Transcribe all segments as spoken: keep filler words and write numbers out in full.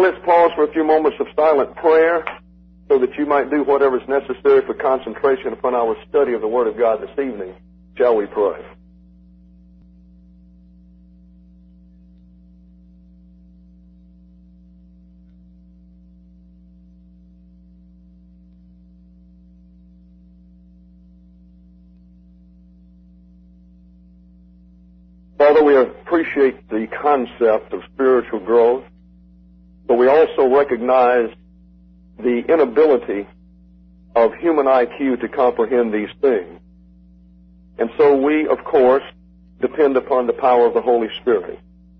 Well, let's pause for a few moments of silent prayer so that you might do whatever is necessary for concentration upon our study of the Word of God this evening. Shall we pray? Father, we appreciate the concept of spiritual growth, but we also recognize the inability of human I Q to comprehend these things. And so we, of course, depend upon the power of the Holy Spirit.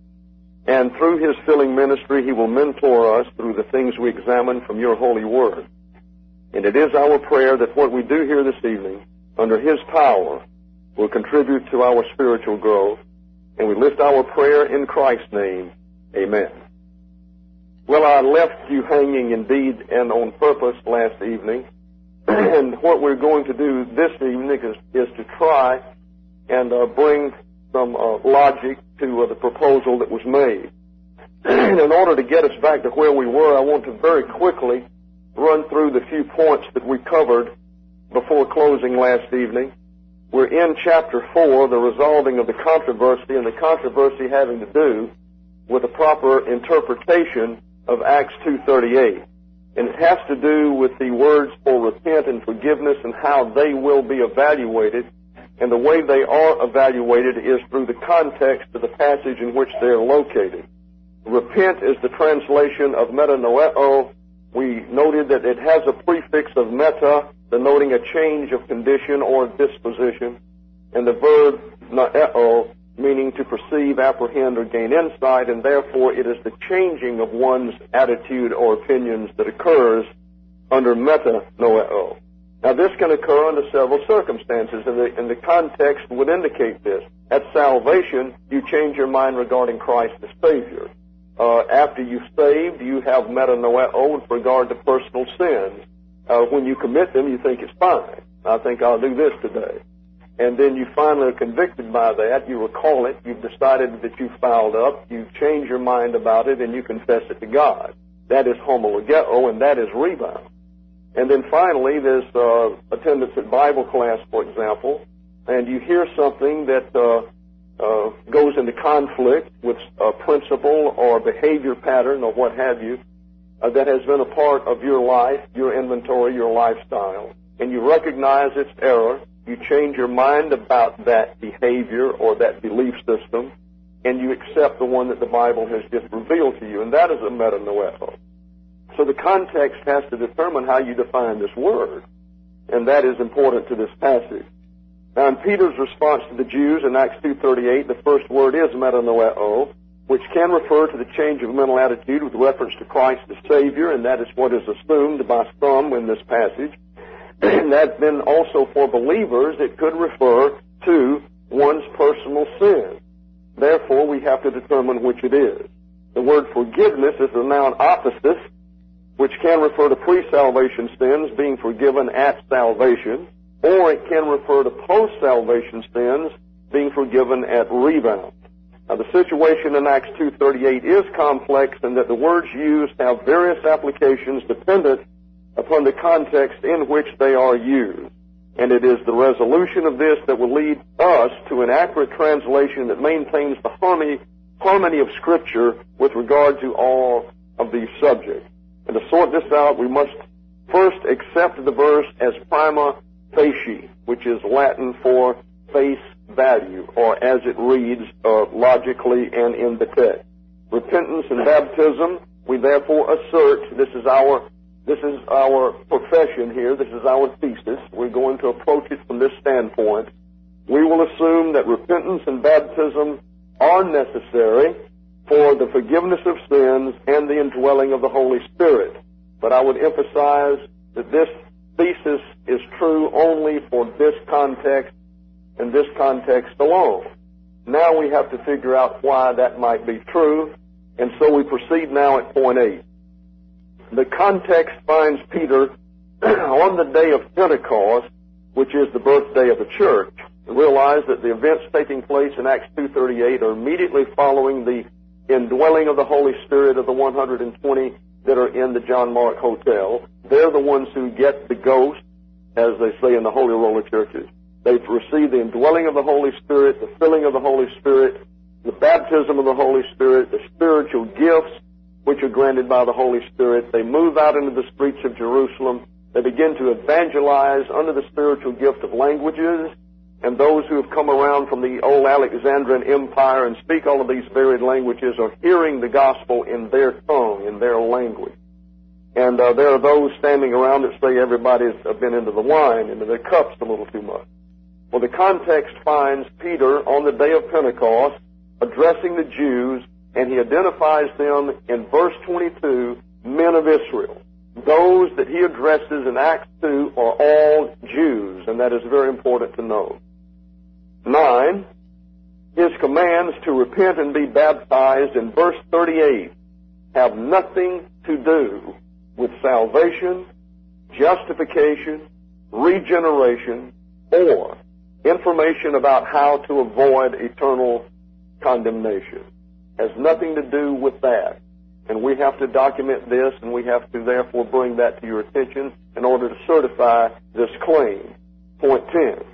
And through His filling ministry, He will mentor us through the things we examine from Your holy Word. And it is our prayer that what we do here this evening, under His power, will contribute to our spiritual growth. And we lift our prayer in Christ's name. Amen. Well, I left you hanging indeed and on purpose last evening. And what we're going to do this evening is, is to try and uh, bring some uh, logic to uh, the proposal that was made. And in order to get us back to where we were, I want to very quickly run through the few points that we covered before closing last evening. We're in chapter four, the resolving of the controversy, and the controversy having to do with the proper interpretation of Acts two thirty-eight. And it has to do with the words for repent and forgiveness and how they will be evaluated. And the way they are evaluated is through the context of the passage in which they are located. Repent is the translation of metanoeo. We noted that it has a prefix of meta, denoting a change of condition or disposition, and the verb noeo, meaning to perceive, apprehend, or gain insight, and therefore it is the changing of one's attitude or opinions that occurs under metanoeo. Now, this can occur under several circumstances, and the, and the context would indicate this. At salvation, you change your mind regarding Christ as Savior. Uh, after you're saved, you have metanoeo with regard to personal sins. Uh, when you commit them, you think it's fine. I think I'll do this today. And then you finally are convicted by that. You recall it. You've decided that you fouled up. You change your mind about it, and you confess it to God. That is homologeo, and that is rebound. And then finally, there's uh, attendance at Bible class, for example, and you hear something that uh, uh, goes into conflict with a principle or behavior pattern or what have you uh, that has been a part of your life, your inventory, your lifestyle, and you recognize its error. You change your mind about that behavior or that belief system, and you accept the one that the Bible has just revealed to you, and that is a metanoeo. So the context has to determine how you define this word, and that is important to this passage. Now, in Peter's response to the Jews in Acts two thirty-eight, the first word is metanoeo, which can refer to the change of mental attitude with reference to Christ as Savior, and that is what is assumed by some in this passage. And that then also for believers, it could refer to one's personal sin. Therefore, we have to determine which it is. The word forgiveness is the noun opposite, which can refer to pre-salvation sins being forgiven at salvation, or it can refer to post-salvation sins being forgiven at rebound. Now, the situation in Acts two thirty-eight is complex in that the words used have various applications dependent upon the context in which they are used. And it is the resolution of this that will lead us to an accurate translation that maintains the harmony, harmony of Scripture with regard to all of these subjects. And to sort this out, we must first accept the verse as prima facie, which is Latin for face value, or as it reads uh, logically and in the text. Repentance and baptism, we therefore assert, this is our This is our profession here. This is our thesis. We're going to approach it from this standpoint. We will assume that repentance and baptism are necessary for the forgiveness of sins and the indwelling of the Holy Spirit. But I would emphasize that this thesis is true only for this context and this context alone. Now we have to figure out why that might be true, and so we proceed now at point eight. The context finds Peter on the day of Pentecost, which is the birthday of the church. And realize that the events taking place in Acts two thirty-eight are immediately following the indwelling of the Holy Spirit of the one hundred twenty that are in the John Mark Hotel. They're the ones who get the ghost, as they say in the Holy Roller churches. They've received the indwelling of the Holy Spirit, the filling of the Holy Spirit, the baptism of the Holy Spirit, the spiritual gifts which are granted by the Holy Spirit. They move out into the streets of Jerusalem. They begin to evangelize under the spiritual gift of languages. And those who have come around from the old Alexandrian Empire and speak all of these varied languages are hearing the gospel in their tongue, in their language. And uh, there are those standing around that say everybody's been into the wine, into their cups a little too much. Well, the context finds Peter on the day of Pentecost addressing the Jews, and he identifies them in verse twenty-two, men of Israel. Those that he addresses in Acts two are all Jews, and that is very important to know. Nine, his commands to repent and be baptized in verse thirty-eight have nothing to do with salvation, justification, regeneration, or information about how to avoid eternal condemnation. Has nothing to do with that. And we have to document this, and we have to therefore bring that to your attention in order to certify this claim. Point ten.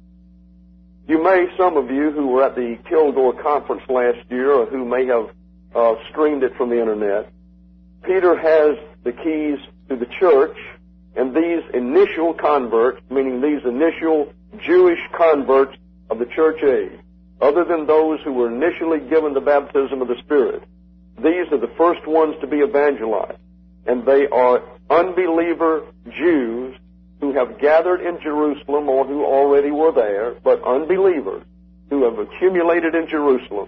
You may, some of you who were at the Kilgore conference last year or who may have uh, streamed it from the internet, Peter has the keys to the church, and these initial converts, meaning these initial Jewish converts of the church age, other than those who were initially given the baptism of the Spirit, these are the first ones to be evangelized. And they are unbeliever Jews who have gathered in Jerusalem or who already were there, but unbelievers who have accumulated in Jerusalem.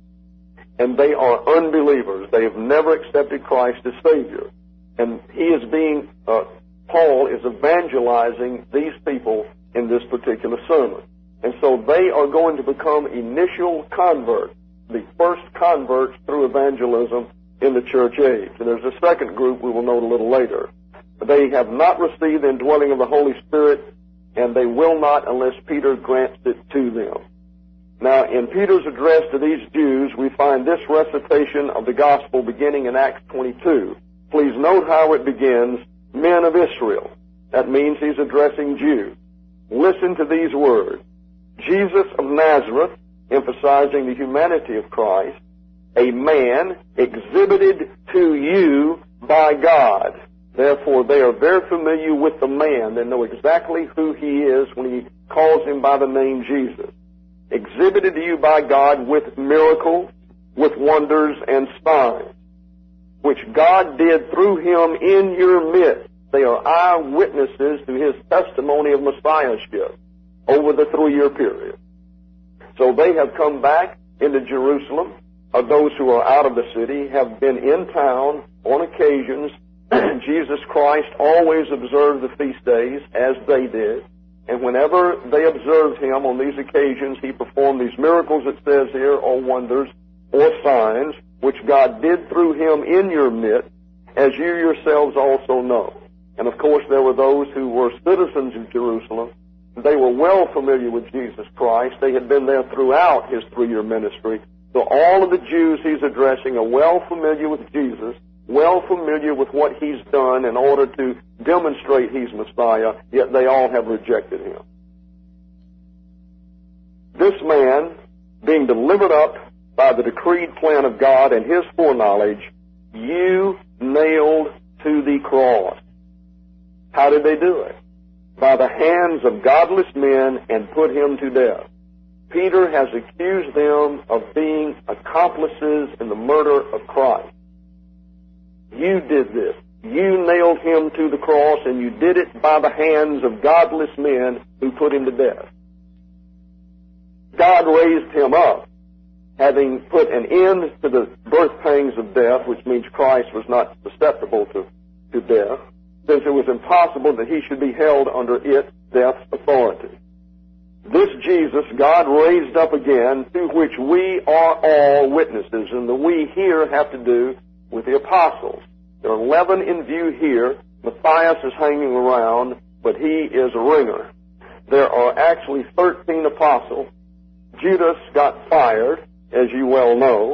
And they are unbelievers. They have never accepted Christ as Savior. And he is being, uh, Paul is evangelizing these people in this particular sermon. And so they are going to become initial converts, the first converts through evangelism in the church age. And there's a second group we will note a little later. They have not received the indwelling of the Holy Spirit, and they will not unless Peter grants it to them. Now, in Peter's address to these Jews, we find this recitation of the gospel beginning in Acts twenty-two. Please note how it begins, men of Israel. That means he's addressing Jews. Listen to these words. Jesus of Nazareth, emphasizing the humanity of Christ, a man exhibited to you by God. Therefore, they are very familiar with the man. They know exactly who he is when he calls him by the name Jesus. Exhibited to you by God with miracles, with wonders and signs, which God did through him in your midst. They are eyewitnesses to his testimony of Messiahship over the three-year period. So they have come back into Jerusalem. Of those who are out of the city have been in town on occasions. Jesus Christ always observed the feast days as they did. And whenever they observed him on these occasions, he performed these miracles, it says here, or wonders, or signs, which God did through him in your midst, as you yourselves also know. And of course, there were those who were citizens of Jerusalem. They were well familiar with Jesus Christ. They had been there throughout his three-year ministry. So all of the Jews he's addressing are well familiar with Jesus, well familiar with what he's done in order to demonstrate he's Messiah, yet they all have rejected him. This man, being delivered up by the decreed plan of God and his foreknowledge, you nailed to the cross. How did they do it? By the hands of godless men, and put him to death. Peter has accused them of being accomplices in the murder of Christ. You did this. You nailed him to the cross, and you did it by the hands of godless men who put him to death. God raised him up, having put an end to the birth pangs of death, which means Christ was not susceptible to, to death, since it was impossible that he should be held under its, death's authority. This Jesus God raised up again, to which we are all witnesses, and the we here have to do with the apostles. There are eleven in view here. Matthias is hanging around, but he is a ringer. There are actually thirteen apostles. Judas got fired, as you well know.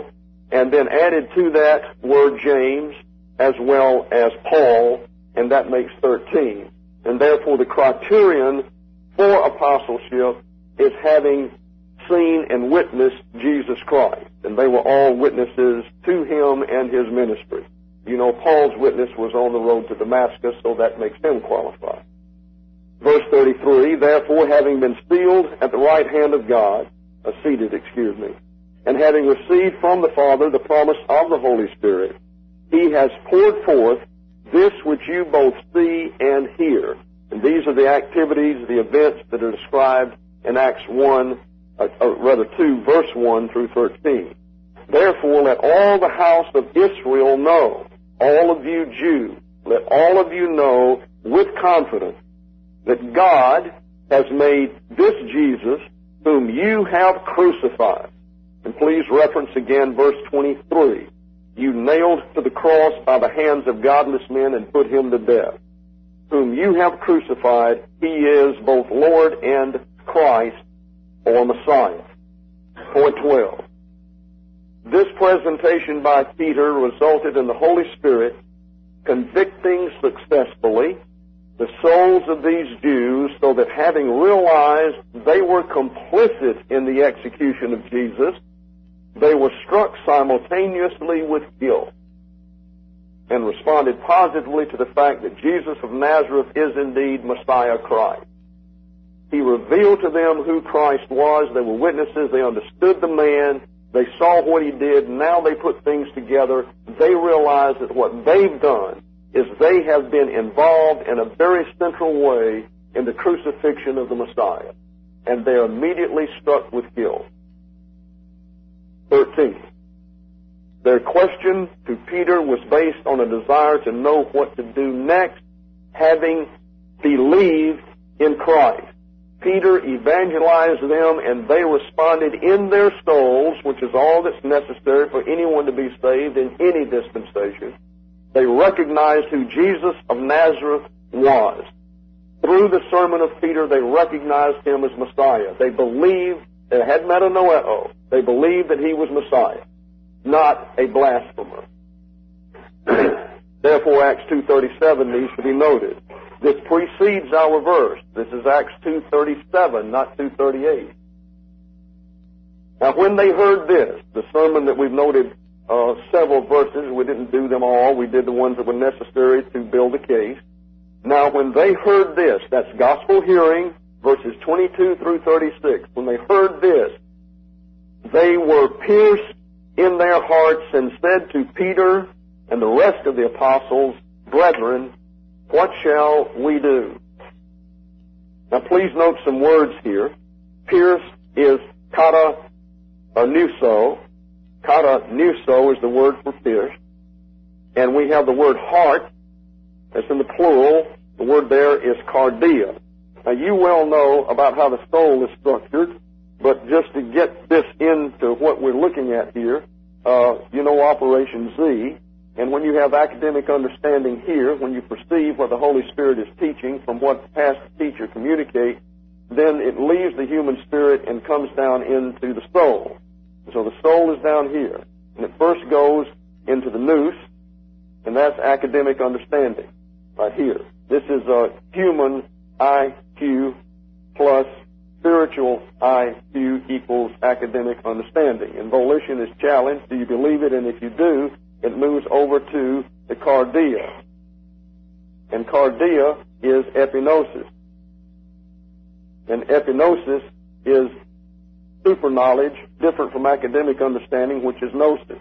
and then added to that word James as well as Paul, and that makes thirteen. And therefore the criterion for apostleship is having seen and witnessed Jesus Christ. And they were all witnesses to him and his ministry. You know, Paul's witness was on the road to Damascus, so that makes him qualified. Verse thirty-three, therefore, having been sealed at the right hand of God, uh, seated, excuse me, and having received from the Father the promise of the Holy Spirit, he has poured forth this which you both see and hear. And these are the activities, the events that are described in Acts one, uh, uh, rather two, verse one through thirteen. Therefore, let all the house of Israel know, all of you Jews, let all of you know with confidence that God has made this Jesus, whom you have crucified. And please reference again verse twenty-three. You nailed to the cross by the hands of godless men and put him to death. Whom you have crucified, he is both Lord and Christ, or Messiah. Point twelve. This presentation by Peter resulted in the Holy Spirit convicting successfully the souls of these Jews, so that having realized they were complicit in the execution of Jesus, they were struck simultaneously with guilt and responded positively to the fact that Jesus of Nazareth is indeed Messiah Christ. He revealed to them who Christ was. They were witnesses. They understood the man. They saw what he did. Now they put things together. They realize that what they've done is they have been involved in a very central way in the crucifixion of the Messiah. And they're immediately struck with guilt. thirteen. Their question to Peter was based on a desire to know what to do next, having believed in Christ. Peter evangelized them, and they responded in their souls, which is all that's necessary for anyone to be saved in any dispensation. They recognized who Jesus of Nazareth was. Through the sermon of Peter, they recognized him as Messiah. They believed, they had metanoeo, they believed that he was Messiah, not a blasphemer. Therefore, Acts two thirty-seven needs to be noted. This precedes our verse. This is Acts two thirty-seven, not two thirty-eight. Now, when they heard this, the sermon that we've noted uh, several verses, we didn't do them all. We did the ones that were necessary to build a case. Now, when they heard this, that's gospel hearing, verses twenty-two through thirty-six. When they heard this, they were pierced in their hearts and said to Peter and the rest of the apostles, Brethren, what shall we do? Now, please note some words here. Pierced is kata nuso. Kata nuso is the word for pierced. And we have the word heart. That's in the plural. The word there is cardia. Now, you well know about how the soul is structured, but just to get this into what we're looking at here, uh, you know Operation Z. And when you have academic understanding here, when you perceive what the Holy Spirit is teaching from what the pastor teacher communicates, then it leaves the human spirit and comes down into the soul. So the soul is down here. And it first goes into the nous, and that's academic understanding right here. This is a human I Q plus spiritual I Q equals academic understanding. And volition is challenged. Do you believe it? And if you do, it moves over to the cardia. And cardia is epinosis. And epinosis is super knowledge, different from academic understanding, which is gnosis.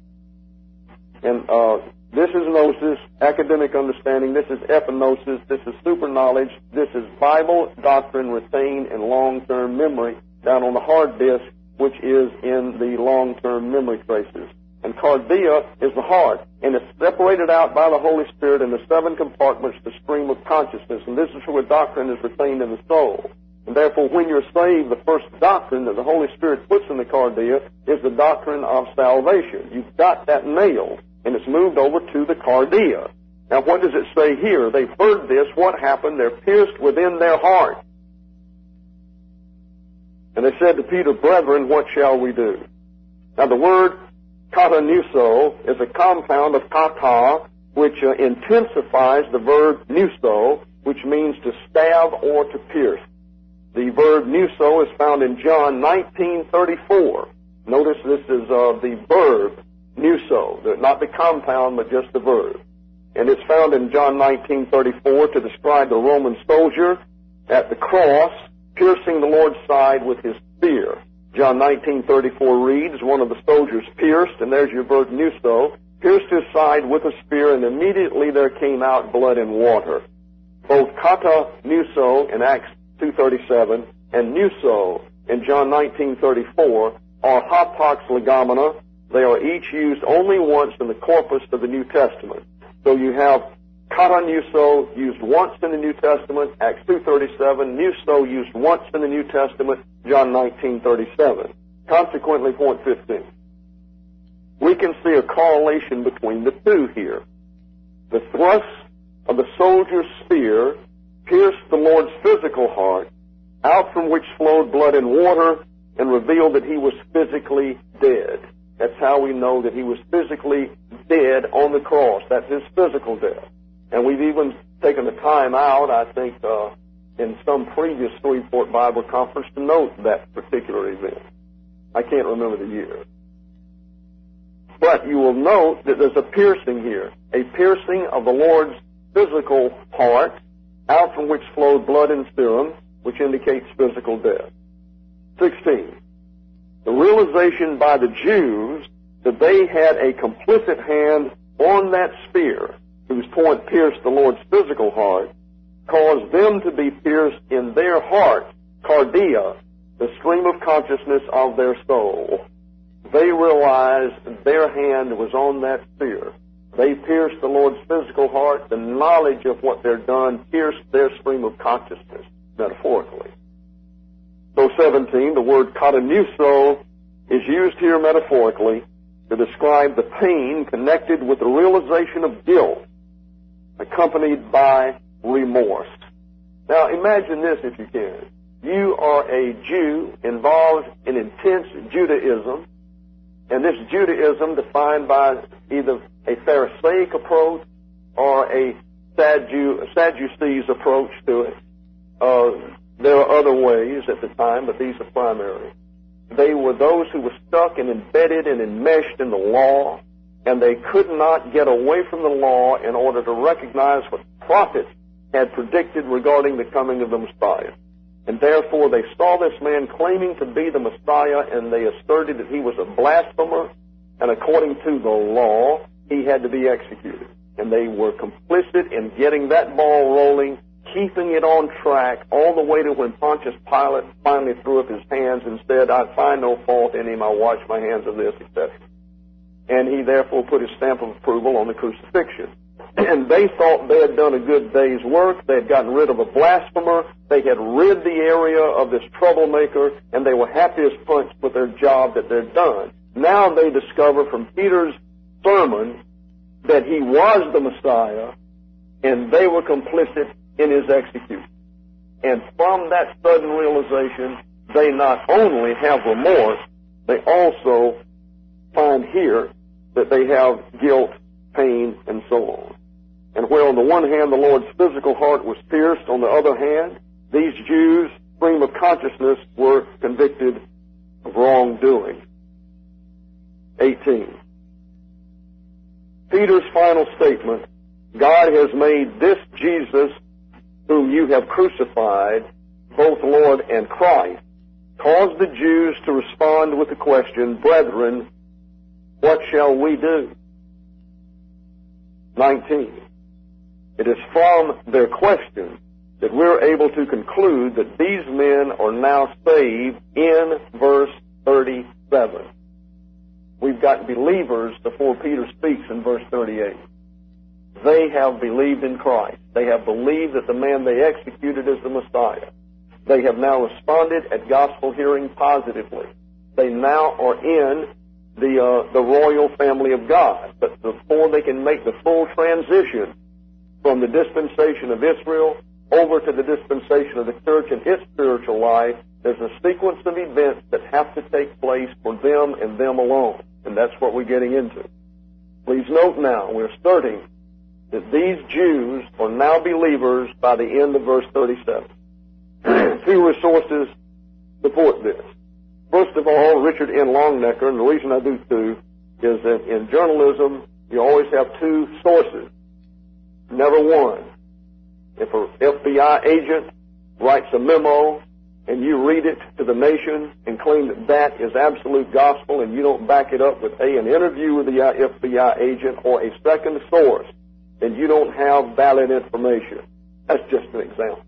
And uh, this is gnosis, academic understanding. This is epinosis. This is super knowledge. This is Bible doctrine retained in long-term memory down on the hard disk, which is in the long-term memory traces. And cardia is the heart, and it's separated out by the Holy Spirit in the seven compartments, the stream of consciousness. And this is where doctrine is retained in the soul. And therefore, when you're saved, the first doctrine that the Holy Spirit puts in the cardia is the doctrine of salvation. You've got that nailed, and it's moved over to the cardia. Now, what does it say here? They've heard this. What happened? They're pierced within their heart. And they said to Peter, Brethren, what shall we do? Now, the word katanuso is a compound of kata, which uh, intensifies the verb nuso, which means to stab or to pierce. The verb nuso is found in John nineteen thirty-four. Notice this is uh, the verb nuso, not the compound, but just the verb. And it's found in John nineteen thirty-four to describe the Roman soldier at the cross piercing the Lord's side with his spear. John nineteen thirty-four reads, one of the soldiers pierced, and there's your verb nuso, pierced his side with a spear, and immediately there came out blood and water. Both kata nuso in Acts two thirty-seven and nuso in John nineteen thirty-four are hapax legomena. They are each used only once in the corpus of the New Testament. So you have katanuso used once in the New Testament, Acts two thirty-seven, nuso used once in the New Testament, John nineteen thirty-seven. Consequently, point fifteen. We can see a correlation between the two here. The thrust of the soldier's spear pierced the Lord's physical heart, out from which flowed blood and water, and revealed that he was physically dead. That's how we know that he was physically dead on the cross. That's his physical death. And we've even taken the time out, I think, uh, in some previous Shreveport Bible conference to note that particular event. I can't remember the year. But you will note that there's a piercing here, a piercing of the Lord's physical heart, out from which flowed blood and serum, which indicates physical death. sixteen. The realization by the Jews that they had a complicit hand on that spear, whose point pierced the Lord's physical heart, caused them to be pierced in their heart, cardia, the stream of consciousness of their soul. They realized their hand was on that spear. They pierced the Lord's physical heart. The knowledge of what they're done pierced their stream of consciousness, metaphorically. So seventeen, the word katanuso is used here metaphorically to describe the pain connected with the realization of guilt, accompanied by remorse. Now imagine this if you can. You are a Jew involved in intense Judaism, and this Judaism defined by either a Pharisaic approach or a Saddu- Sadducees approach to it. Uh, there are other ways at the time, but these are primary. They were those who were stuck and embedded and enmeshed in the law, and they could not get away from the law in order to recognize what prophets had predicted regarding the coming of the Messiah. And therefore they saw this man claiming to be the Messiah, and they asserted that he was a blasphemer, and according to the law, he had to be executed. And they were complicit in getting that ball rolling, keeping it on track, all the way to when Pontius Pilate finally threw up his hands and said, I find no fault in him, I wash my hands of this, et cetera. And he therefore put his stamp of approval on the crucifixion. And they thought they had done a good day's work. They had gotten rid of a blasphemer. They had rid the area of this troublemaker, and they were happy as punch with their job that they'd done. Now they discover from Peter's sermon that he was the Messiah, and they were complicit in his execution. And from that sudden realization, they not only have remorse, they also find here that they have guilt, pain, and so on. And where on the one hand the Lord's physical heart was pierced, on the other hand, these Jews, stream of consciousness, were convicted of wrongdoing. eighteen. Peter's final statement, God has made this Jesus, whom you have crucified, both Lord and Christ, caused the Jews to respond with the question, Brethren, what shall we do? nineteen. It is from their question that we're able to conclude that these men are now saved in verse thirty-seven. We've got believers before Peter speaks in verse thirty-eight. They have believed in Christ. They have believed that the man they executed is the Messiah. They have now responded at gospel hearing positively. They now are in the uh, the royal family of God. But before they can make the full transition from the dispensation of Israel over to the dispensation of the church and its spiritual life, There's a sequence of events that have to take place for them and them alone. And that's what we're getting into. Please note now, we're asserting that these Jews are now believers by the end of verse thirty-seven. Two resources support this. First of all, Richard N. Longnecker, and the reason I do two is that in journalism, you always have two sources, never one. If an F B I agent writes a memo and you read it to the nation and claim that that is absolute gospel and you don't back it up with A, an interview with the F B I agent or a second source, then you don't have valid information. That's just an example.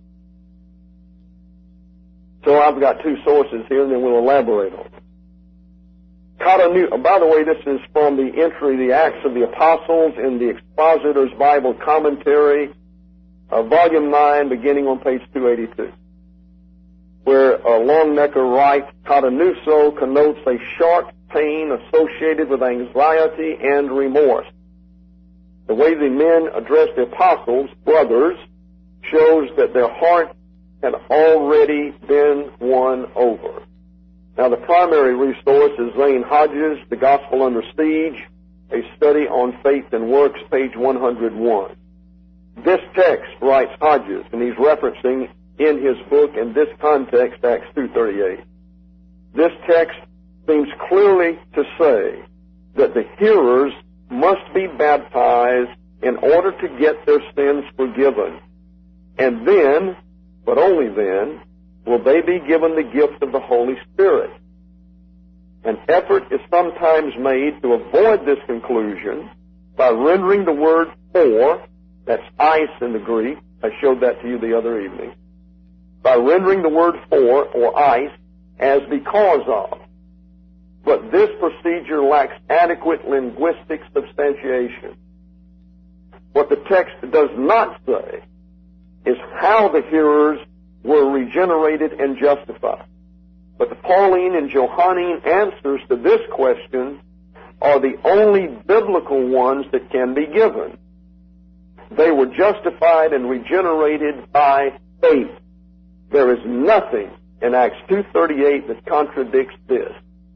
So I've got two sources here, and then we'll elaborate on it. Cotonou, by the way, this is from the entry, the Acts of the Apostles in the Expositor's Bible Commentary, uh, Volume nine, beginning on page two eighty-two, where uh, Longnecker writes, Cotonuso connotes a sharp pain associated with anxiety and remorse. The way the men address the apostles, brothers, shows that their heart had already been won over. Now, the primary resource is Zane Hodges, The Gospel Under Siege, a study on faith and works, page one hundred one. This text, writes Hodges, and he's referencing in his book, in this context, Acts two thirty-eight. This text seems clearly to say that the hearers must be baptized in order to get their sins forgiven. And then, but only then, will they be given the gift of the Holy Spirit. An effort is sometimes made to avoid this conclusion by rendering the word for, that's ice in the Greek, I showed that to you the other evening, by rendering the word for, or ice, as because of. But this procedure lacks adequate linguistic substantiation. What the text does not say is how the hearers were regenerated and justified. But the Pauline and Johannine answers to this question are the only biblical ones that can be given. They were justified and regenerated by faith. There is nothing in Acts two thirty-eight that contradicts this.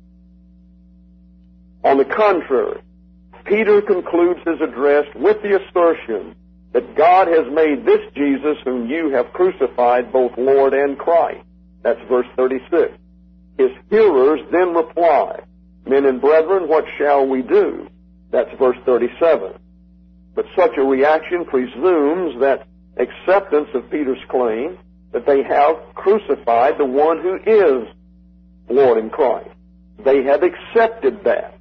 On the contrary, Peter concludes his address with the assertion that God has made this Jesus whom you have crucified both Lord and Christ. That's verse thirty-six. His hearers then reply, Men and brethren, what shall we do? That's verse thirty-seven. But such a reaction presumes that acceptance of Peter's claim that they have crucified the one who is Lord and Christ. They have accepted that.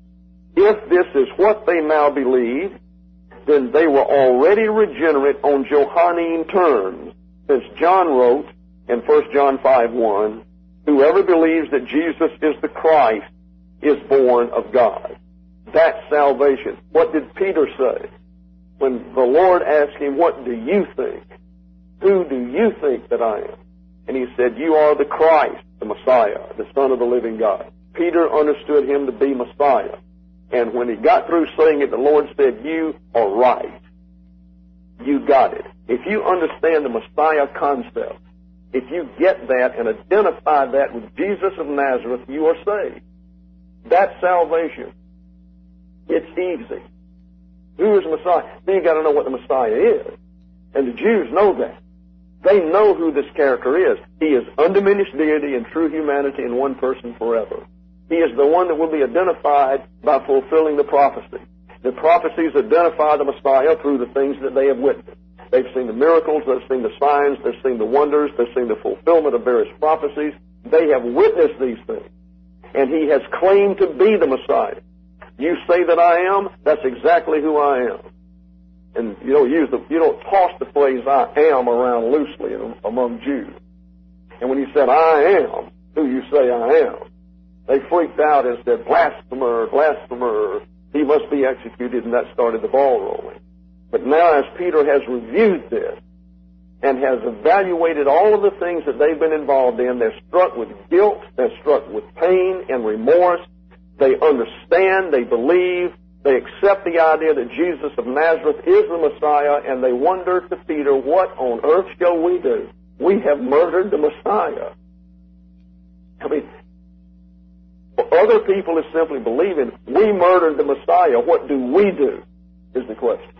If this is what they now believe, then they were already regenerate on Johannine terms, since John wrote in First John five one, whoever believes that Jesus is the Christ is born of God. That's salvation. What did Peter say? When the Lord asked him, what do you think? Who do you think that I am? And he said, you are the Christ, the Messiah, the Son of the living God. Peter understood him to be Messiah. And when he got through saying it, the Lord said, you are right. You got it. If you understand the Messiah concept, if you get that and identify that with Jesus of Nazareth, you are saved. That's salvation. It's easy. Who is Messiah? Then you got to know what the Messiah is. And the Jews know that. They know who this character is. He is undiminished deity and true humanity in one person forever. He is the one that will be identified by fulfilling the prophecy. The prophecies identify the Messiah through the things that they have witnessed. They've seen the miracles, they've seen the signs, they've seen the wonders, they've seen the fulfillment of various prophecies. They have witnessed these things. And he has claimed to be the Messiah. You say that I am, that's exactly who I am. And you don't use the, you don't toss the phrase I am around loosely among Jews. And when he said I am who you say I am, they freaked out and said, blasphemer, blasphemer, he must be executed, and that started the ball rolling. But now as Peter has reviewed this and has evaluated all of the things that they've been involved in, they're struck with guilt, they're struck with pain and remorse, they understand, they believe, they accept the idea that Jesus of Nazareth is the Messiah, and they wonder to Peter, what on earth shall we do? We have murdered the Messiah. I mean, for other people it's simply believing, we murdered the Messiah. What do we do? Is the question.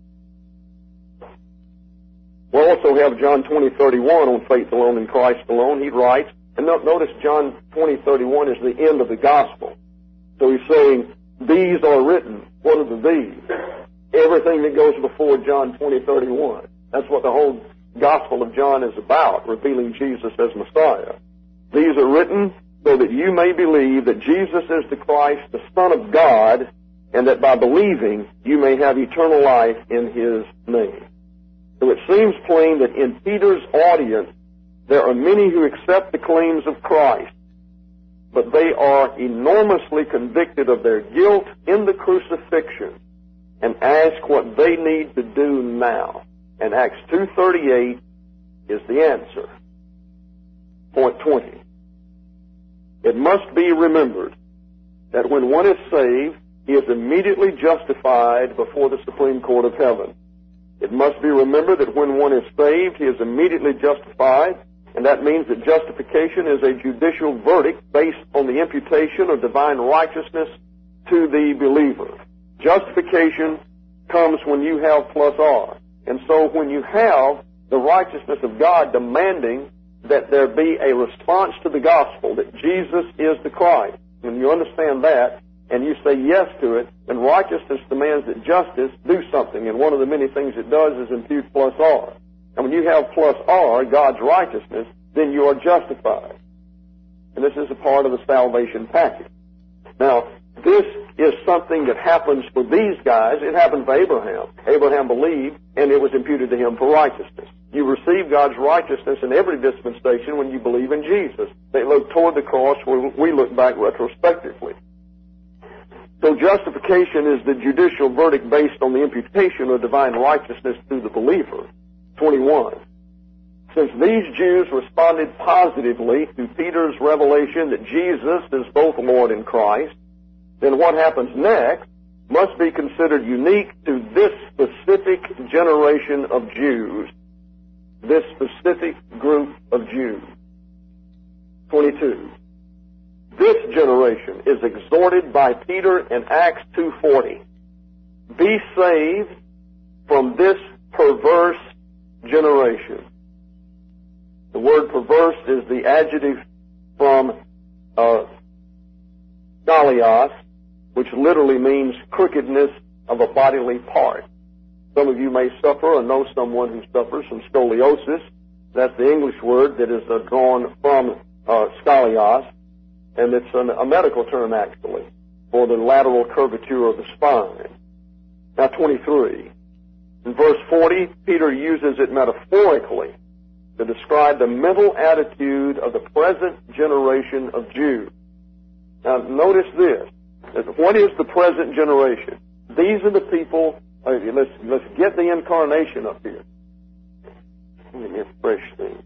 We also have John twenty thirty-one on faith alone in Christ alone. He writes, and notice John twenty thirty-one is the end of the gospel. So he's saying, these are written. What are the these? Everything that goes before John twenty thirty-one. That's what the whole gospel of John is about, revealing Jesus as Messiah. These are written so that you may believe that Jesus is the Christ, the Son of God, and that by believing you may have eternal life in His name. So it seems plain that in Peter's audience there are many who accept the claims of Christ, but they are enormously convicted of their guilt in the crucifixion and ask what they need to do now. And Acts two thirty-eight is the answer. Point twenty. It must be remembered that when one is saved, he is immediately justified before the Supreme Court of Heaven. It must be remembered that when one is saved, he is immediately justified, and that means that justification is a judicial verdict based on the imputation of divine righteousness to the believer. Justification comes when you have plus R. And so when you have the righteousness of God demanding that there be a response to the gospel, that Jesus is the Christ, when you understand that and you say yes to it, then righteousness demands that justice do something. And one of the many things it does is impute plus R. And when you have plus R, God's righteousness, then you are justified. And this is a part of the salvation package. Now, this is something that happens for these guys. It happened for Abraham. Abraham believed, and it was imputed to him for righteousness. You receive God's righteousness in every dispensation when you believe in Jesus. They look toward the cross where we look back retrospectively. So justification is the judicial verdict based on the imputation of divine righteousness to the believer. twenty-one. Since these Jews responded positively to Peter's revelation that Jesus is both Lord and Christ, then what happens next must be considered unique to this specific generation of Jews, this specific group of Jews. twenty-two. This generation is exhorted by Peter in Acts two forty. Be saved from this perverse generation. The word perverse is the adjective from uh, skolios, which literally means crookedness of a bodily part. Some of you may suffer or know someone who suffers from scoliosis. That's the English word that is uh, drawn from uh, skolios, and it's an, a medical term actually for the lateral curvature of the spine. Now twenty-three. In verse forty, Peter uses it metaphorically to describe the mental attitude of the present generation of Jews. Now notice this. What is the present generation? These are the people. Uh, let's let's get the incarnation up here. Let me get a fresh thing.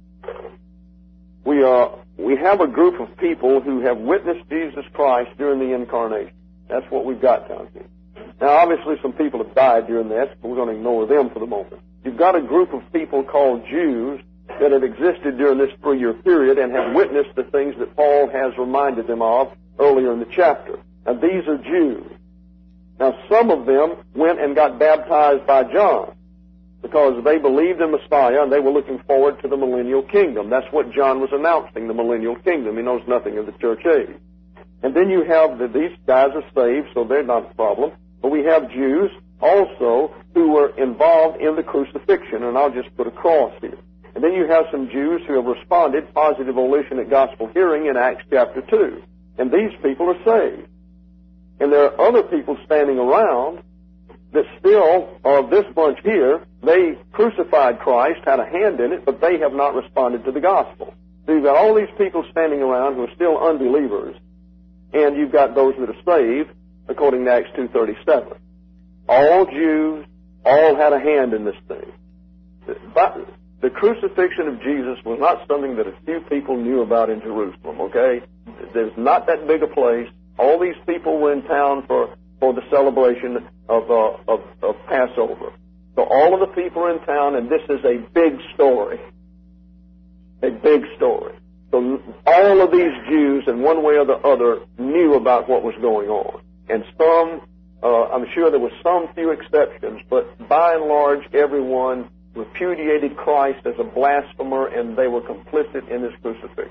We are we have a group of people who have witnessed Jesus Christ during the incarnation. That's what we've got down here. Now, obviously, some people have died during this, but we're going to ignore them for the moment. You've got a group of people called Jews that have existed during this three-year period and have witnessed the things that Paul has reminded them of earlier in the chapter. Now, these are Jews. Now, some of them went and got baptized by John because they believed in Messiah and they were looking forward to the millennial kingdom. That's what John was announcing, the millennial kingdom. He knows nothing of the church age. And then you have the, these guys are saved, so they're not a problem. But we have Jews also who were involved in the crucifixion, and I'll just put a cross here. And then you have some Jews who have responded, positive volition at gospel hearing in Acts chapter two. And these people are saved. And there are other people standing around that still, of this bunch here, they crucified Christ, had a hand in it, but they have not responded to the gospel. So you've got all these people standing around who are still unbelievers, and you've got those that are saved, according to Acts two thirty-seven. All Jews, all had a hand in this thing. But the crucifixion of Jesus was not something that a few people knew about in Jerusalem, okay? There's not that big a place. All these people were in town for, for the celebration of, uh, of, of Passover. So all of the people are in town, and this is a big story. A big story. So all of these Jews, in one way or the other, knew about what was going on. And some, uh, I'm sure there were some few exceptions, but by and large, everyone repudiated Christ as a blasphemer, and they were complicit in his crucifixion.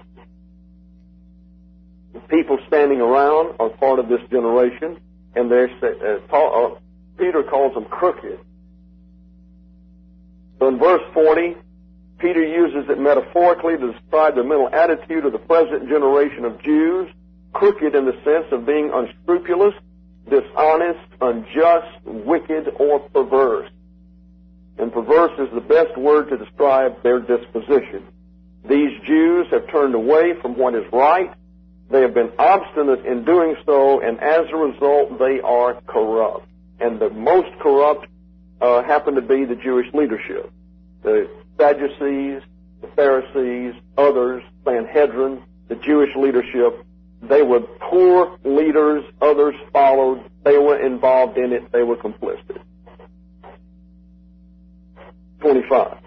The people standing around are part of this generation, and they're, uh, Paul, uh, Peter calls them crooked. So in verse forty, Peter uses it metaphorically to describe the mental attitude of the present generation of Jews, crooked in the sense of being unscrupulous, dishonest, unjust, wicked, or perverse. And perverse is the best word to describe their disposition. These Jews have turned away from what is right. They have been obstinate in doing so, and as a result, they are corrupt. And the most corrupt uh, happen to be the Jewish leadership. The Sadducees, the Pharisees, others, Sanhedrin, the Jewish leadership, they were poor leaders, others followed, they were involved in it, they were complicit. twenty-five.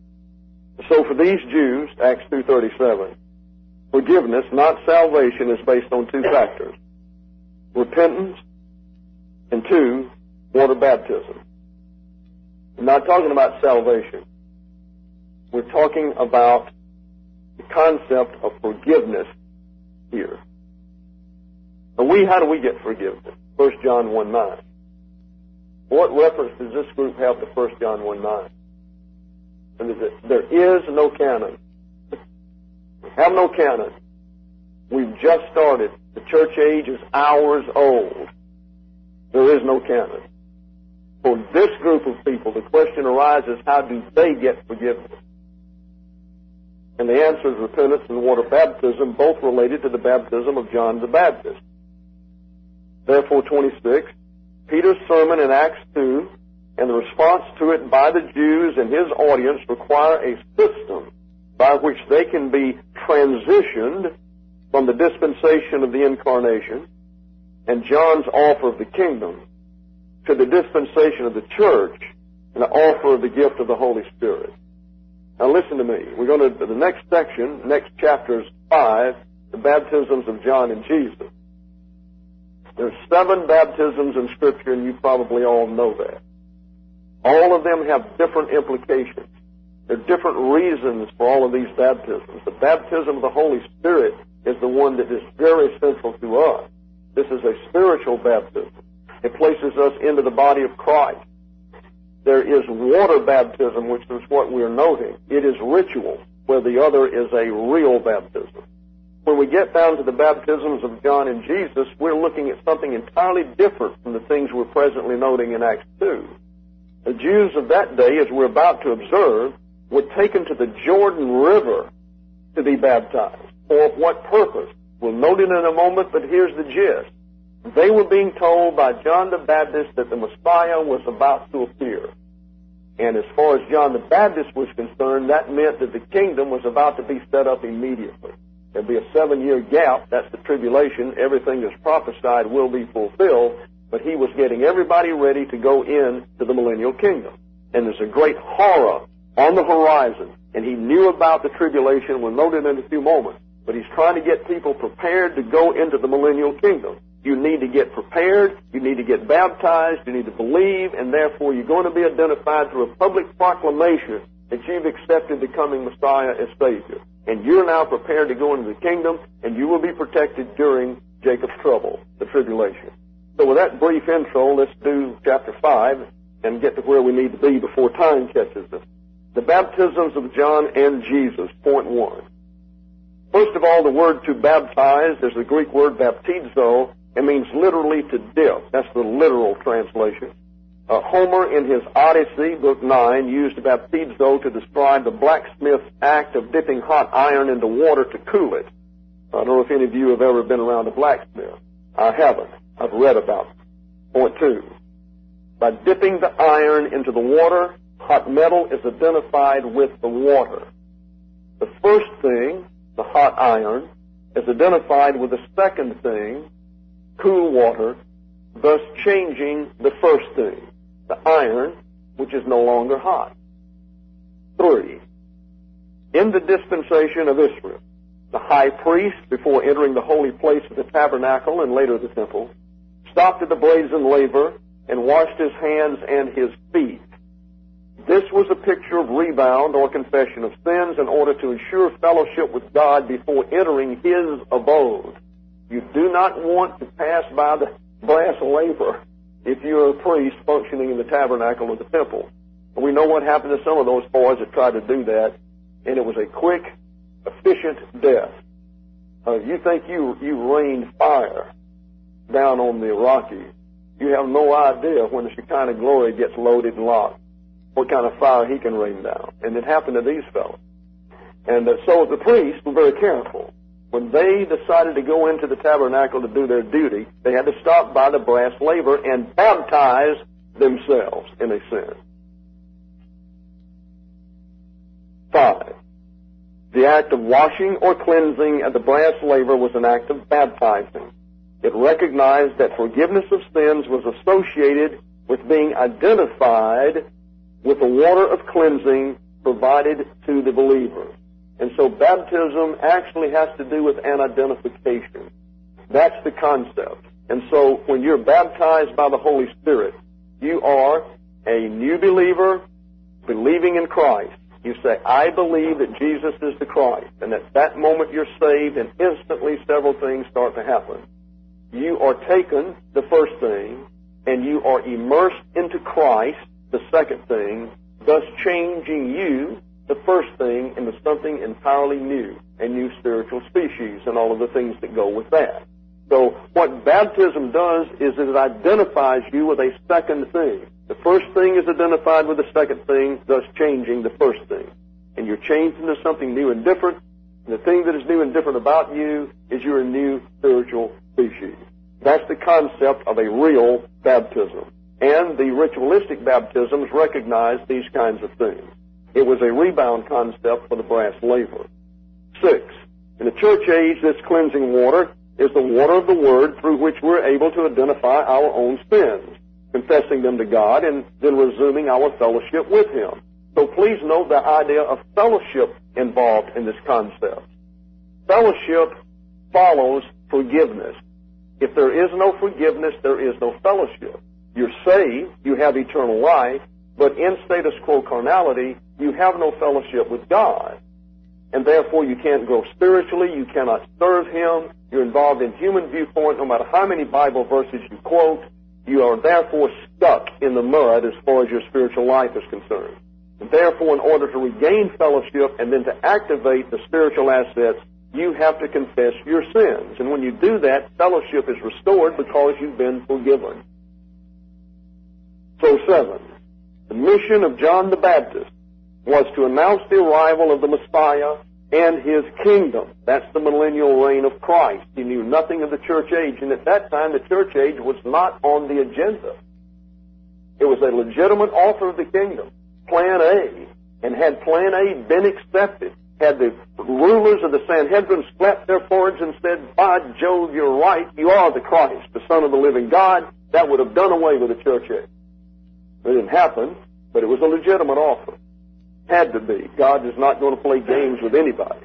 So for these Jews, Acts two thirty-seven, forgiveness, not salvation, is based on two factors. Repentance, and two, water baptism. We're not talking about salvation. We're talking about the concept of forgiveness here. And we, how do we get forgiveness? First John one nine. What reference does this group have to First John one nine? And is it, there is no canon. We have no canon. We've just started. The church age is hours old. There is no canon. For this group of people, the question arises, how do they get forgiveness? And the answer is repentance and water baptism, both related to the baptism of John the Baptist. Therefore, twenty-six, Peter's sermon in Acts two and the response to it by the Jews and his audience require a system by which they can be transitioned from the dispensation of the incarnation and John's offer of the kingdom to the dispensation of the church and the offer of the gift of the Holy Spirit. Now listen to me. We're going to the next section, next chapter is five, the baptisms of John and Jesus. There's seven baptisms in Scripture, and you probably all know that. All of them have different implications. There are different reasons for all of these baptisms. The baptism of the Holy Spirit is the one that is very central to us. This is a spiritual baptism. It places us into the body of Christ. There is water baptism, which is what we're noting. It is ritual, where the other is a real baptism. When we get down to the baptisms of John and Jesus, we're looking at something entirely different from the things we're presently noting in Acts two. The Jews of that day, as we're about to observe, were taken to the Jordan River to be baptized. For what purpose? We'll note it in a moment, but here's the gist. They were being told by John the Baptist that the Messiah was about to appear. And as far as John the Baptist was concerned, that meant that the kingdom was about to be set up immediately. There'll be a seven-year gap. That's the tribulation. Everything that's prophesied will be fulfilled. But he was getting everybody ready to go in to the millennial kingdom. And there's a great horror on the horizon. And he knew about the tribulation. We'll note it in a few moments. But he's trying to get people prepared to go into the millennial kingdom. You need to get prepared. You need to get baptized. You need to believe. And therefore, you're going to be identified through a public proclamation that you've accepted the coming Messiah as Savior. And you're now prepared to go into the kingdom, and you will be protected during Jacob's trouble, the tribulation. So with that brief intro, let's do chapter five and get to where we need to be before time catches us. The baptisms of John and Jesus, point one. First of all, the word to baptize is the Greek word baptizo. It means literally to dip. That's the literal translation. Uh, Homer, in his Odyssey, book nine, used baptizo to describe the blacksmith's act of dipping hot iron into water to cool it. I don't know if any of you have ever been around a blacksmith. I haven't. I've read about it. Point two. By dipping the iron into the water, hot metal is identified with the water. The first thing, the hot iron, is identified with the second thing, cool water, thus changing the first thing, the iron, which is no longer hot. Three, in the dispensation of Israel, the high priest, before entering the holy place of the tabernacle and later the temple, stopped at the brazen laver and washed his hands and his feet. This was a picture of rebound or confession of sins in order to ensure fellowship with God before entering His abode. You do not want to pass by the brass laver if you're a priest functioning in the tabernacle or the temple. And we know what happened to some of those boys that tried to do that, and it was a quick, efficient death. Uh, you think you, you rained fire down on the Rockies. You have no idea when the Shekinah glory gets loaded and locked, what kind of fire He can rain down. And it happened to these fellows. And uh, so the priests were very careful. When they decided to go into the tabernacle to do their duty, they had to stop by the brass laver and baptize themselves in a sense. Five, the act of washing or cleansing at the brass laver was an act of baptizing. It recognized that forgiveness of sins was associated with being identified with the water of cleansing provided to the believer. And so baptism actually has to do with an identification. That's the concept. And so when you're baptized by the Holy Spirit, you are a new believer believing in Christ. You say, I believe that Jesus is the Christ. And at that moment you're saved, and instantly several things start to happen. You are taken, the first thing, and you are immersed into Christ, the second thing, thus changing you, the first thing, into something entirely new, a new spiritual species, and all of the things that go with that. So what baptism does is it identifies you with a second thing. The first thing is identified with the second thing, thus changing the first thing. And you're changed into something new and different. And the thing that is new and different about you is you're a new spiritual species. That's the concept of a real baptism. And the ritualistic baptisms recognize these kinds of things. It was a rebound concept for the brass laver. Six, in the church age, this cleansing water is the water of the Word through which we're able to identify our own sins, confessing them to God, and then resuming our fellowship with Him. So please note the idea of fellowship involved in this concept. Fellowship follows forgiveness. If there is no forgiveness, there is no fellowship. You're saved, you have eternal life, but in status quo carnality, you have no fellowship with God. And therefore you can't grow spiritually, you cannot serve Him, you're involved in human viewpoint, no matter how many Bible verses you quote, you are therefore stuck in the mud as far as your spiritual life is concerned. And therefore, in order to regain fellowship and then to activate the spiritual assets, you have to confess your sins. And when you do that, fellowship is restored because you've been forgiven. So seven, the mission of John the Baptist was to announce the arrival of the Messiah and His kingdom. That's the millennial reign of Christ. He knew nothing of the church age, and at that time the church age was not on the agenda. It was a legitimate offer of the kingdom, Plan A. And had Plan A been accepted, had the rulers of the Sanhedrin slapped their foreheads and said, by Jove, you're right, you are the Christ, the Son of the living God, that would have done away with the church age. It didn't happen, but it was a legitimate offer. Had to be. God is not going to play games with anybody.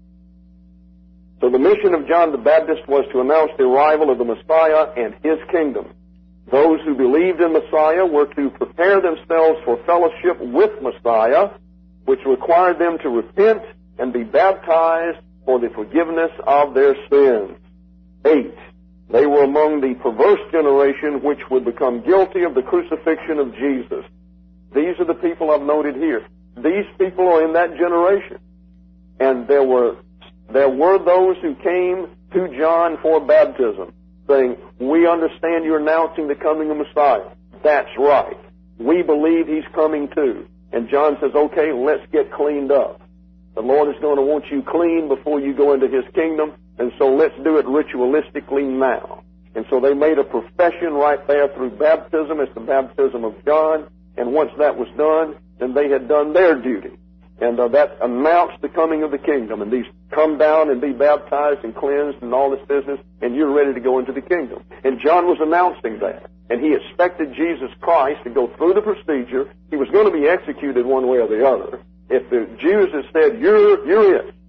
So the mission of John the Baptist was to announce the arrival of the Messiah and His kingdom. Those who believed in Messiah were to prepare themselves for fellowship with Messiah, which required them to repent and be baptized for the forgiveness of their sins. Eight, they were among the perverse generation which would become guilty of the crucifixion of Jesus. These are the people I've noted here. These people are in that generation. And there were there were those who came to John for baptism, saying, we understand you're announcing the coming of Messiah. That's right. We believe He's coming too. And John says, okay, let's get cleaned up. The Lord is going to want you clean before you go into His kingdom, and so let's do it ritualistically now. And so they made a profession right there through baptism. It's the baptism of John. And once that was done, then they had done their duty. And uh, that announced the coming of the kingdom. And these come down and be baptized and cleansed and all this business, and you're ready to go into the kingdom. And John was announcing that. And he expected Jesus Christ to go through the procedure. He was going to be executed one way or the other. If the Jews had said, you're, you're it,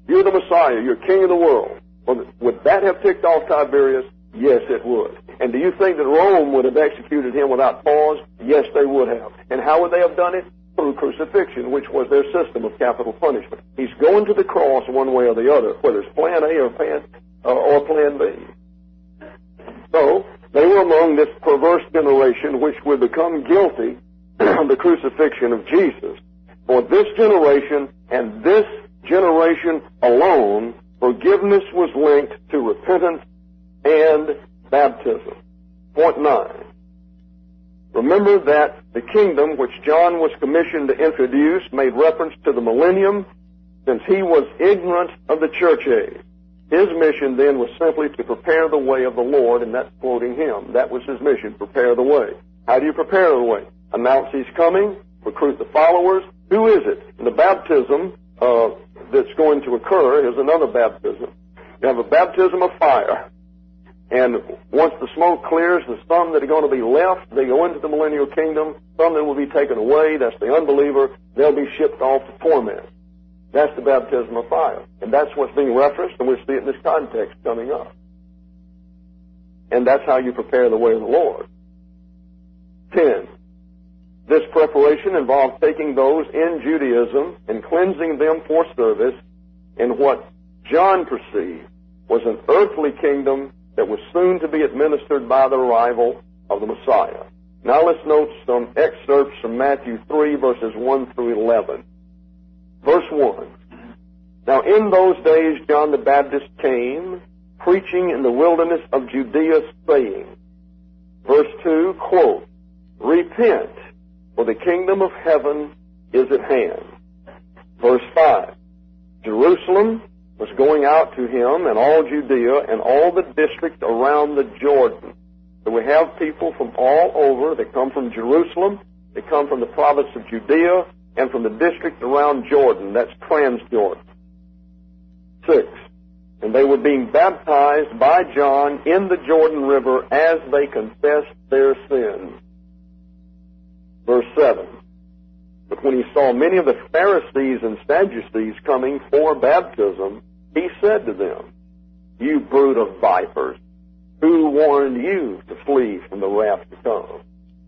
You're the Messiah. You're King of the world. Well, would that have ticked off Tiberius? Yes, it would. And do you think that Rome would have executed him without pause? Yes, they would have. And how would they have done it? Through crucifixion, which was their system of capital punishment. He's going to the cross one way or the other, whether it's plan A or plan, uh, or plan B. So, they were among this perverse generation which would become guilty of the crucifixion of Jesus. For this generation and this generation alone, forgiveness was linked to repentance and baptism. Point nine. Remember that the kingdom which John was commissioned to introduce made reference to the millennium, since he was ignorant of the church age. His mission then was simply to prepare the way of the Lord, and that's quoting him. That was his mission, prepare the way. How do you prepare the way? Announce he's coming, recruit the followers. Who is it? And the baptism uh, that's going to occur is another baptism. You have a baptism of fire. And once the smoke clears, the some that are going to be left, they go into the millennial kingdom. Some that will be taken away, that's the unbeliever, they'll be shipped off to torment. That's the baptism of fire. And that's what's being referenced, and we'll see it in this context coming up. And that's how you prepare the way of the Lord. Ten. This preparation involved taking those in Judaism and cleansing them for service in what John perceived was an earthly kingdom that was soon to be administered by the arrival of the Messiah. Now let's note some excerpts from Matthew three, verses one through eleven. Verse one. Now in those days John the Baptist came, preaching in the wilderness of Judea, saying, verse two, quote, repent, for the kingdom of heaven is at hand. Verse five. Jerusalem was going out to him, and all Judea and all the district around the Jordan. So we have people from all over. They come from Jerusalem, they come from the province of Judea, and from the district around Jordan. That's Transjordan. Six. And they were being baptized by John in the Jordan River as they confessed their sins. Verse seven. But when he saw many of the Pharisees and Sadducees coming for baptism, he said to them, you brood of vipers, who warned you to flee from the wrath to come?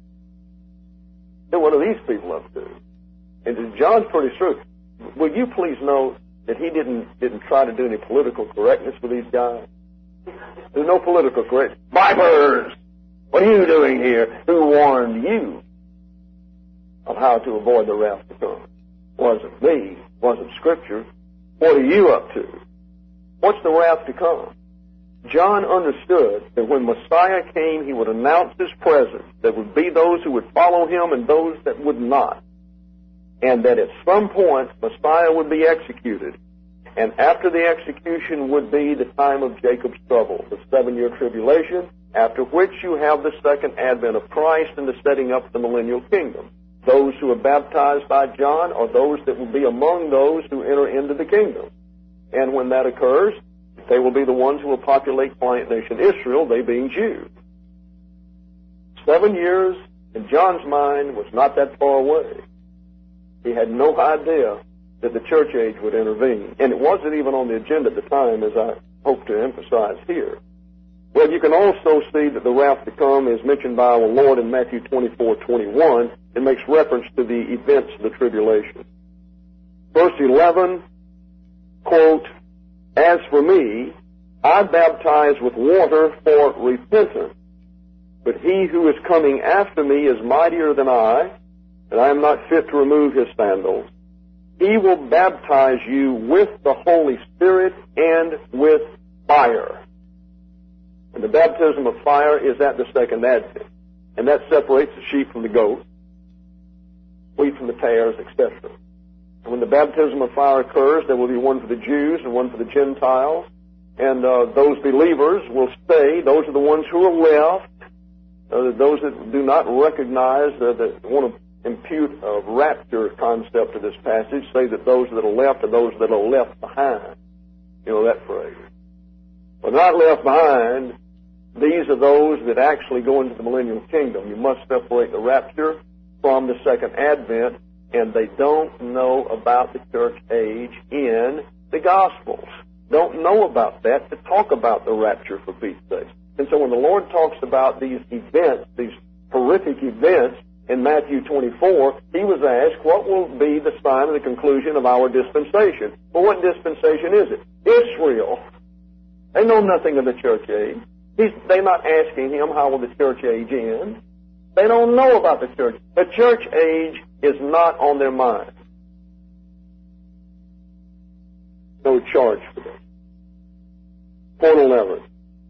And what are these people up to? And John's pretty sure. Will you please know that he didn't didn't try to do any political correctness with these guys? There's no political correctness. Vipers! What are you doing here? Who warned you of how to avoid the wrath to come? Wasn't me. Wasn't Scripture. What are you up to? What's the wrath to come? John understood that when Messiah came, he would announce his presence. There would be those who would follow him and those that would not. And that at some point, Messiah would be executed. And after the execution would be the time of Jacob's trouble, the seven-year tribulation, after which you have the second advent of Christ and the setting up of the millennial kingdom. Those who are baptized by John are those that will be among those who enter into the kingdom. And when that occurs, they will be the ones who will populate client nation Israel, they being Jews. Seven years, in John's mind, was not that far away. He had no idea that the church age would intervene. And it wasn't even on the agenda at the time, as I hope to emphasize here. Well, you can also see that the wrath to come is mentioned by our Lord in Matthew twenty-four twenty-one. It makes reference to the events of the tribulation. Verse eleven, quote, as for me, I baptize with water for repentance, but he who is coming after me is mightier than I, and I am not fit to remove his sandals. He will baptize you with the Holy Spirit and with fire. And the baptism of fire is at the second advent. And that separates the sheep from the goat, wheat from the tares, et cetera. And when the baptism of fire occurs, there will be one for the Jews and one for the Gentiles. And uh, those believers will stay. Those are the ones who are left. Uh, those that do not recognize, uh, that want to impute a rapture concept to this passage, say that those that are left are those that are left behind. You know that phrase. But not left behind, these are those that actually go into the millennial kingdom. You must separate the rapture from the second advent, and they don't know about the church age in the Gospels don't know about that to talk about the rapture for Pete's sake. And so when the Lord talks about these events, these horrific events in Matthew twenty-four, he was asked, what will be the sign of the conclusion of our dispensation? Well, what dispensation is it? Israel. They know nothing of the church age. He's, they're not asking him, how will the church age end? They don't know about the church. The church age is not on their mind. No charge for this. Point eleven.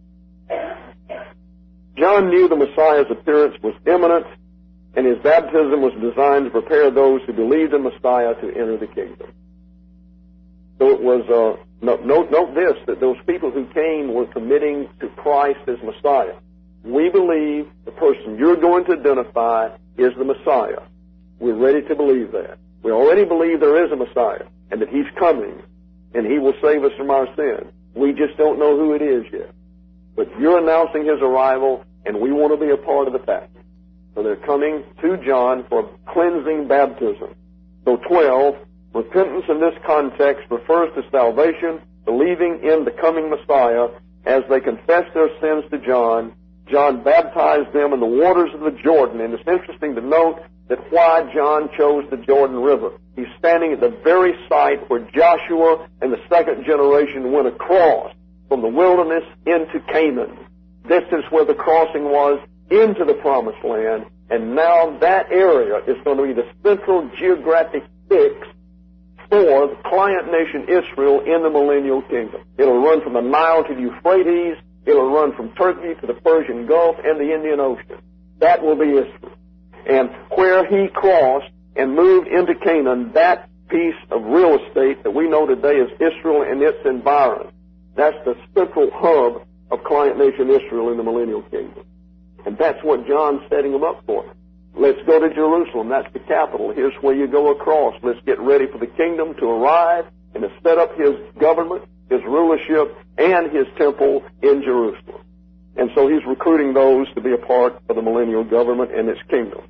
John knew the Messiah's appearance was imminent, and his baptism was designed to prepare those who believed in Messiah to enter the kingdom. So it was, uh, note, note, note this, that those people who came were committing to Christ as Messiah. We believe the person you're going to identify is the Messiah. We're ready to believe that. We already believe there is a Messiah, and that he's coming, and he will save us from our sin. We just don't know who it is yet. But you're announcing his arrival, and we want to be a part of the package. So they're coming to John for cleansing baptism. So twelve, repentance in this context refers to salvation, believing in the coming Messiah. As they confessed their sins to John, John baptized them in the waters of the Jordan. And it's interesting to note that why John chose the Jordan River. He's standing at the very site where Joshua and the second generation went across from the wilderness into Canaan. This is where the crossing was into the Promised Land, and now that area is going to be the central geographic fix for the client nation Israel in the millennial kingdom. It'll run from the Nile to the Euphrates. It'll run from Turkey to the Persian Gulf and the Indian Ocean. That will be Israel. And where he crossed and moved into Canaan, that piece of real estate that we know today is Israel and its environs. That's the central hub of client nation Israel in the millennial kingdom. And that's what John's setting them up for. Let's go to Jerusalem. That's the capital. Here's where you go across. Let's get ready for the kingdom to arrive and to set up his government, his rulership, and his temple in Jerusalem. And so he's recruiting those to be a part of the millennial government and its kingdom.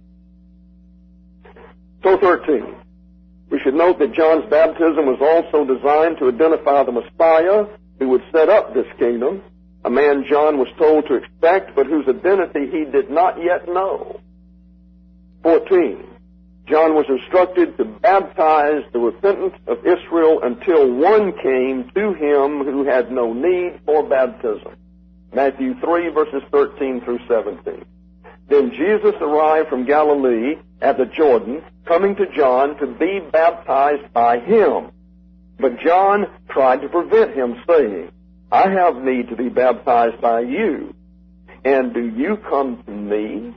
So thirteen. We should note that John's baptism was also designed to identify the Messiah who would set up this kingdom, a man John was told to expect, but whose identity he did not yet know. fourteen. John was instructed to baptize the repentant of Israel until one came to him who had no need for baptism. Matthew three, verses thirteen through seventeen. Then Jesus arrived from Galilee at the Jordan, coming to John to be baptized by him. But John tried to prevent him, saying, I have need to be baptized by you, and do you come to me?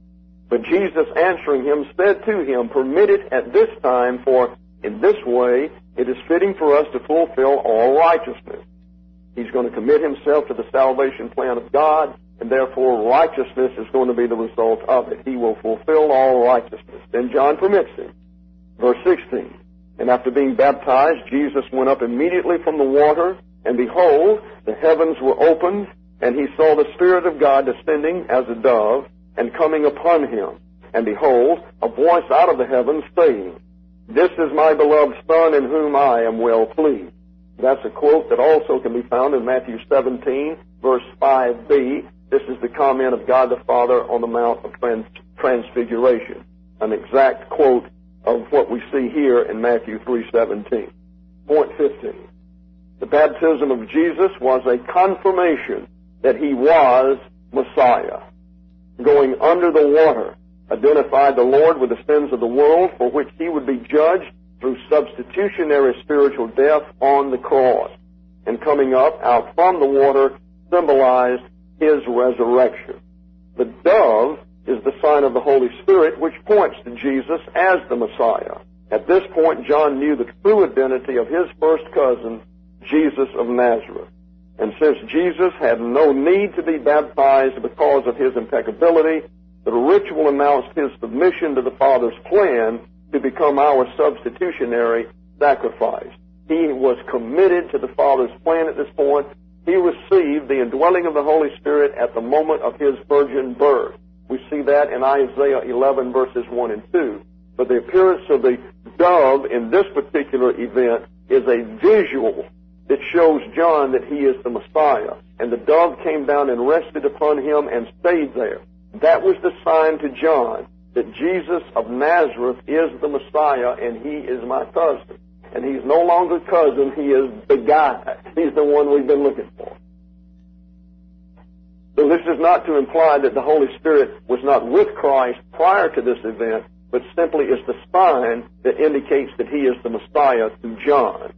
But Jesus answering him said to him, Permit it at this time, for in this way it is fitting for us to fulfill all righteousness. He's going to commit himself to the salvation plan of God, and therefore righteousness is going to be the result of it. He will fulfill all righteousness. Then John permits him. Verse sixteen. And after being baptized, Jesus went up immediately from the water, and behold, the heavens were opened, and he saw the Spirit of God descending as a dove, and coming upon him. And behold, a voice out of the heavens saying, This is my beloved Son, in whom I am well pleased. That's a quote that also can be found in Matthew seventeen, verse five b. This is the comment of God the Father on the Mount of Trans- Transfiguration. An exact quote of what we see here in Matthew three seventeen. Point fifteen. The baptism of Jesus was a confirmation that he was Messiah. Going under the water identified the Lord with the sins of the world, for which he would be judged through substitutionary spiritual death on the cross. And coming up out from the water symbolized his resurrection. The dove is the sign of the Holy Spirit, which points to Jesus as the Messiah. At this point, John knew the true identity of his first cousin, Jesus of Nazareth. And since Jesus had no need to be baptized because of his impeccability, the ritual announced his submission to the Father's plan to become our substitutionary sacrifice. He was committed to the Father's plan at this point. He received the indwelling of the Holy Spirit at the moment of his virgin birth. We see that in Isaiah eleven, verses one and two. But the appearance of the dove in this particular event is a visual that shows John that he is the Messiah. And the dove came down and rested upon him and stayed there. That was the sign to John that Jesus of Nazareth is the Messiah and he is my cousin. And he's no longer cousin, he is the guy. He's the one we've been looking for. So this is not to imply that the Holy Spirit was not with Christ prior to this event, but simply is the sign that indicates that he is the Messiah to John.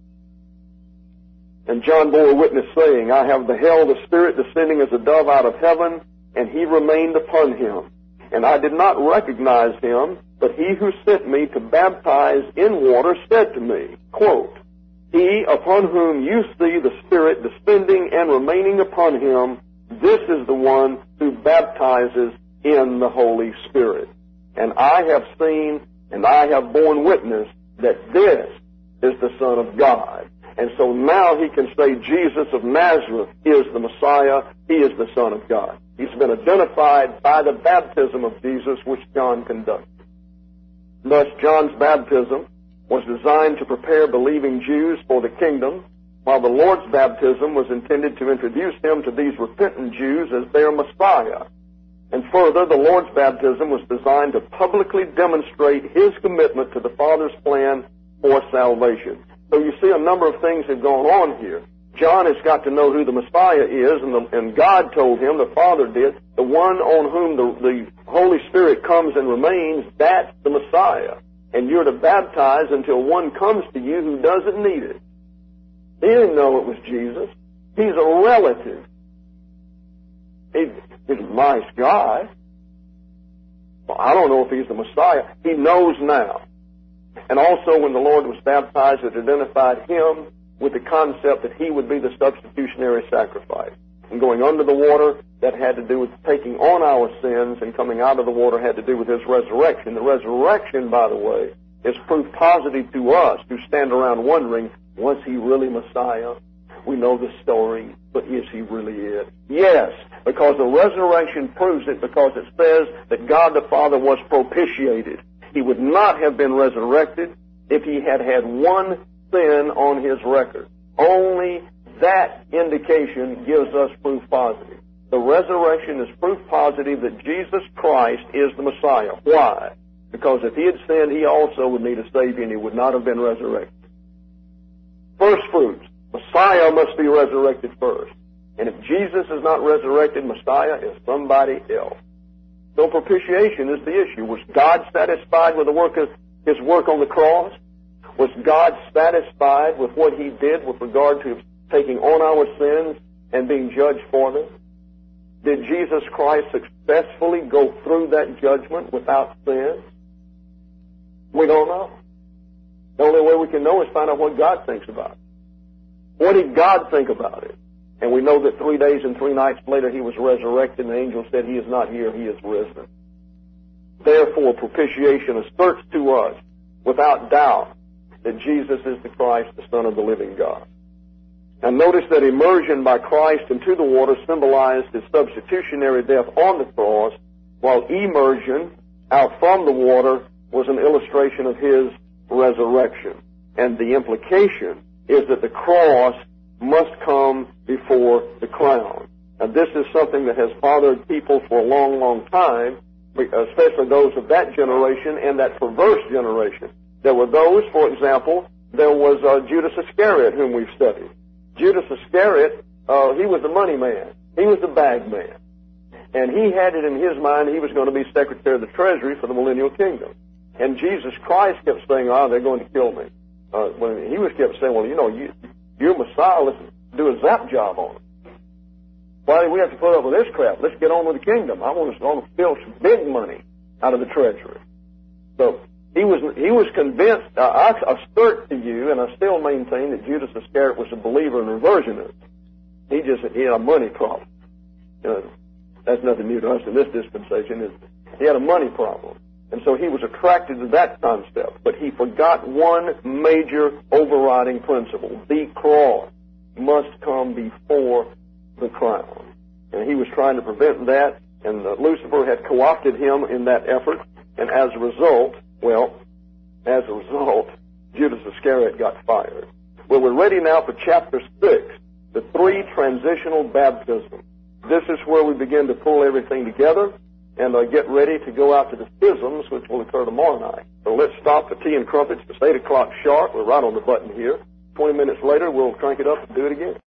And John bore witness, saying, I have beheld the Spirit descending as a dove out of heaven, and he remained upon him. And I did not recognize him, but he who sent me to baptize in water said to me, quote, He upon whom you see the Spirit descending and remaining upon him, this is the one who baptizes in the Holy Spirit. And I have seen and I have borne witness that this is the Son of God. And so now he can say Jesus of Nazareth is the Messiah. He is the Son of God. He's been identified by the baptism of Jesus which John conducted. Thus, John's baptism was designed to prepare believing Jews for the kingdom, while the Lord's baptism was intended to introduce him to these repentant Jews as their Messiah. And further, the Lord's baptism was designed to publicly demonstrate his commitment to the Father's plan for salvation. So you see a number of things have gone on here. John has got to know who the Messiah is, and, the, and God told him, the Father did, the one on whom the, the Holy Spirit comes and remains, that's the Messiah. And you're to baptize until one comes to you who doesn't need it. He didn't know it was Jesus. He's a relative. He, he's a nice guy. Well, I don't know if he's the Messiah. He knows now. And also when the Lord was baptized, it identified him with the concept that he would be the substitutionary sacrifice. And going under the water, that had to do with taking on our sins, and coming out of the water had to do with his resurrection. The resurrection, by the way, is proof positive to us who stand around wondering, was he really Messiah? We know the story, but is he really it? Yes, because the resurrection proves it, because it says that God the Father was propitiated. He would not have been resurrected if he had had one sin on his record. Only that indication gives us proof positive. The resurrection is proof positive that Jesus Christ is the Messiah. Why? Because if he had sinned, he also would need a Savior, and he would not have been resurrected. First fruits. Messiah must be resurrected first. And if Jesus is not resurrected, Messiah is somebody else. So propitiation is the issue. Was God satisfied with the work of his work on the cross? Was God satisfied with what he did with regard to taking on our sins and being judged for them? Did Jesus Christ successfully go through that judgment without sin? We don't know. The only way we can know is find out what God thinks about it. What did God think about it? And we know that three days and three nights later he was resurrected, and the angel said, he is not here, he is risen. Therefore, propitiation asserts to us, without doubt, that Jesus is the Christ, the Son of the living God. Now notice that immersion by Christ into the water symbolized his substitutionary death on the cross, while immersion out from the water was an illustration of his resurrection. And the implication is that the cross must come before the crown. Now this is something that has bothered people for a long, long time, especially those of that generation and that perverse generation. There were those, for example, there was uh, Judas Iscariot, whom we've studied. Judas Iscariot, uh, he was the money man. He was the bag man. And he had it in his mind he was going to be Secretary of the Treasury for the millennial kingdom. And Jesus Christ kept saying, oh, they're going to kill me. Uh, when he was kept saying, well, you know, you, you're Messiah, let's do a zap job on it. Why do we have to put up with this crap? Let's get on with the kingdom. I want to steal some big money out of the treasury. So he was he was convinced, uh, I assert to you, and I still maintain that Judas Iscariot was a believer and reversionist. He just he had a money problem. You know, that's nothing new to us in this dispensation, is it? He had a money problem. And so he was attracted to that concept. But he forgot one major overriding principle. The cross must come before the crown. And he was trying to prevent that, and uh, Lucifer had co-opted him in that effort. And as a result, well, as a result, Judas Iscariot got fired. Well, we're ready now for chapter six, the three transitional baptisms. This is where we begin to pull everything together and uh, get ready to go out to the schisms, which will occur tomorrow night. So let's stop for tea and crumpets. It's eight o'clock sharp. We're right on the button here. Twenty minutes later, we'll crank it up and do it again.